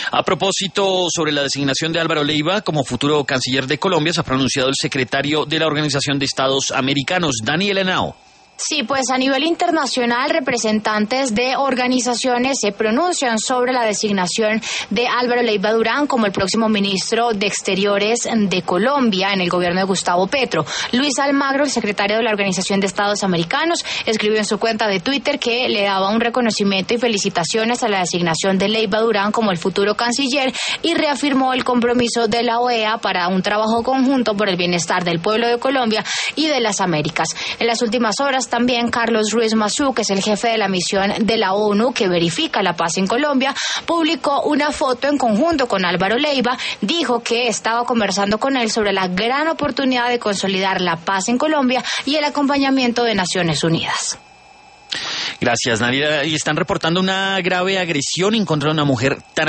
A propósito sobre la designación de Álvaro Leiva como futuro canciller de Colombia, se ha pronunciado el secretario de la Organización de Estados Americanos, Daniel Henao. Sí, pues a nivel internacional, representantes de organizaciones se pronuncian sobre la designación de Álvaro Leiva Durán como el próximo ministro de Exteriores de Colombia en el gobierno de Gustavo Petro. Luis Almagro, el secretario de la Organización de Estados Americanos, escribió en su cuenta de Twitter que le daba un reconocimiento y felicitaciones a la designación de Leiva Durán como el futuro canciller y reafirmó el compromiso de la OEA para un trabajo conjunto por el bienestar del pueblo de Colombia y de las Américas. En las últimas horas, también Carlos Ruiz Massieu, que es el jefe de la misión de la ONU que verifica la paz en Colombia, publicó una foto en conjunto con Álvaro Leiva. Dijo que estaba conversando con él sobre la gran oportunidad de consolidar la paz en Colombia y el acompañamiento de Naciones Unidas. Gracias, Nadia. Y están reportando una grave agresión en contra de una mujer tan